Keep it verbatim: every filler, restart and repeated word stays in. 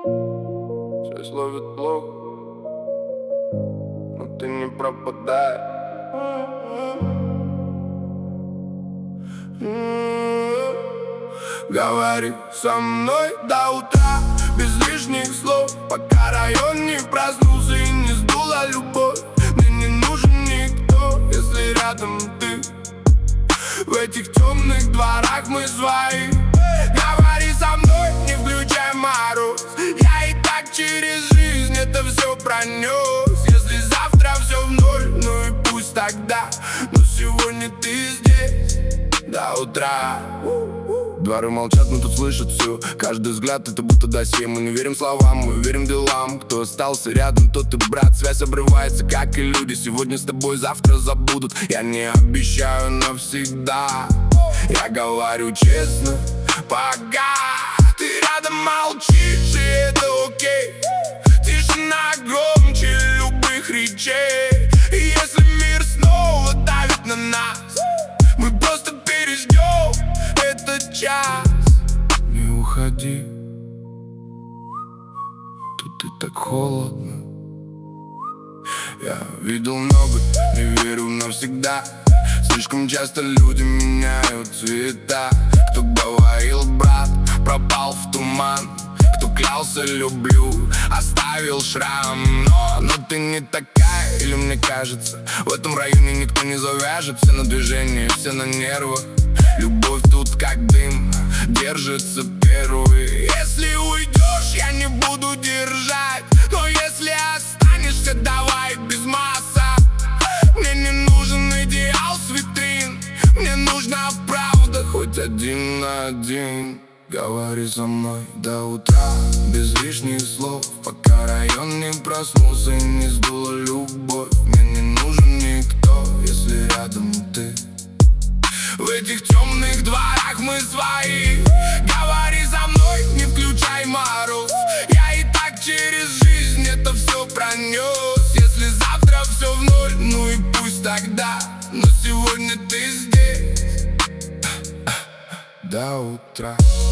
Связь ловит плохо, но ты не пропадай. Говори со мной до утра, без лишних слов, пока район не проснулся и не сдула любовь. Мне не нужен никто, если рядом ты. В этих темных дворах мы свои. Говори со мной, не включай мороз. Я и так через жизнь это все пронес. Если завтра все в ноль, ну и пусть тогда. Но сегодня ты здесь до утра. Дворы молчат, но тут слышат все. Каждый взгляд это будто досье. Мы не верим словам, мы верим делам. Кто остался рядом, тот и брат. Связь обрывается, как и люди. Сегодня с тобой, завтра забудут. Я не обещаю навсегда. Я говорю честно, пока ты рядом молчишь, и это окей. Тишина громче любых речей. И если мир снова давит на нас, мы просто переждем этот час. Не уходи, тут и так холодно. Я видел много, не верю навсегда. Слишком часто люди меняют цвета. Кто говорил, брат, пропал в туман. Кто клялся, люблю, оставил шрам. Но, но ты не такая, или мне кажется, в этом районе никто не завяжет. Все на движении, все на нервах. Любовь тут как дым, держится первый. Если уйдешь, я не буду держать. Но если останешься, давай без масок. Мне не нужен идеал с витрин, мне нужна правда, хоть один на один. Говори со мной до утра, без лишних слов, пока район не проснулся и не сдула любовь. Мне не нужен никто, если рядом ты. В этих темных дворах мы свои. Говори со мной, не включай мороз. Я и так через жизнь это все пронес. Если завтра все в ноль, ну и пусть тогда. Но сегодня ты здесь до утра.